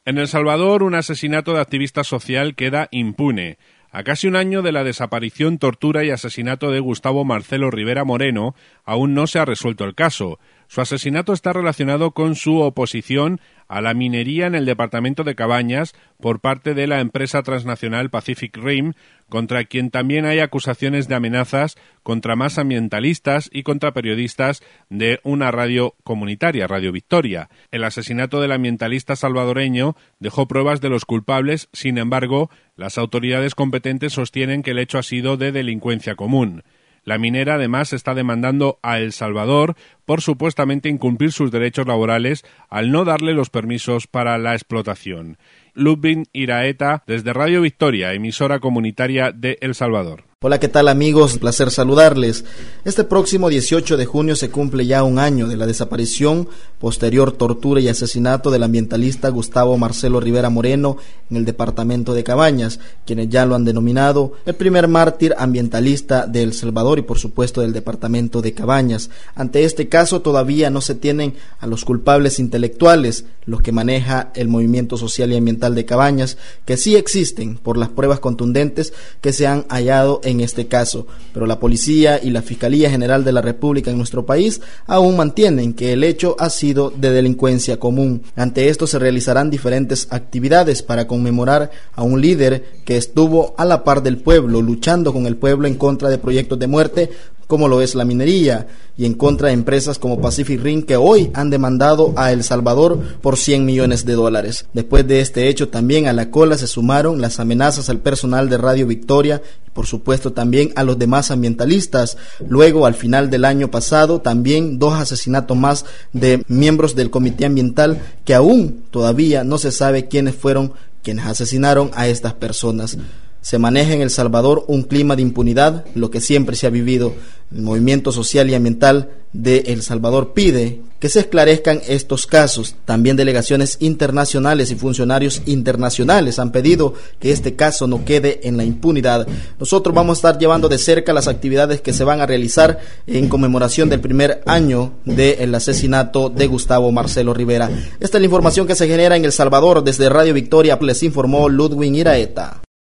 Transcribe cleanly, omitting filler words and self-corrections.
En El Salvador, un asesinato de activista social queda impune. A casi un año de la desaparición, tortura y asesinato de Gustavo Marcelo Rivera Moreno, aún no se ha resuelto el caso. Su asesinato está relacionado con su oposición a la minería en el departamento de Cabañas por parte de la empresa transnacional Pacific Rim, contra quien también hay acusaciones de amenazas contra más ambientalistas y contra periodistas de una radio comunitaria, Radio Victoria. El asesinato del ambientalista salvadoreño dejó pruebas de los culpables, sin embargo, las autoridades competentes sostienen que el hecho ha sido de delincuencia común. La minera, además, está demandando a El Salvador por supuestamente incumplir sus derechos laborales al no darle los permisos para la explotación. Ludwig Iraeta, desde Radio Victoria, emisora comunitaria de El Salvador. Hola, ¿qué tal amigos? Un placer saludarles. Este próximo 18 de junio se cumple ya un año de la desaparición, posterior tortura y asesinato del ambientalista Gustavo Marcelo Rivera Moreno en el departamento de Cabañas, quienes ya lo han denominado el primer mártir ambientalista de El Salvador y por supuesto del departamento de Cabañas. Ante este caso todavía no se tienen a los culpables intelectuales, los que maneja el movimiento social y ambiental de Cabañas, que sí existen por las pruebas contundentes que se han hallado en este caso, pero la policía y la Fiscalía General de la República en nuestro país aún mantienen que el hecho ha sido de delincuencia común. Ante esto se realizarán diferentes actividades para conmemorar a un líder que estuvo a la par del pueblo, luchando con el pueblo en contra de proyectos de muerte como lo es la minería, y en contra de empresas como Pacific Rim, que hoy han demandado a El Salvador por $100 millones. Después de este hecho, también a la cola se sumaron las amenazas al personal de Radio Victoria y por supuesto también a los demás ambientalistas. Luego, al final del año pasado, también 2 asesinatos más de miembros del Comité Ambiental, que aún todavía no se sabe quiénes fueron quienes asesinaron a estas personas. Se maneja en El Salvador un clima de impunidad, lo que siempre se ha vivido. El movimiento social y ambiental de El Salvador pide que se esclarezcan estos casos. También delegaciones internacionales y funcionarios internacionales han pedido que este caso no quede en la impunidad. Nosotros vamos a estar llevando de cerca las actividades que se van a realizar en conmemoración del primer año del asesinato de Gustavo Marcelo Rivera. Esta es la información que se genera en El Salvador. Desde Radio Victoria les informó Ludwig Iraeta.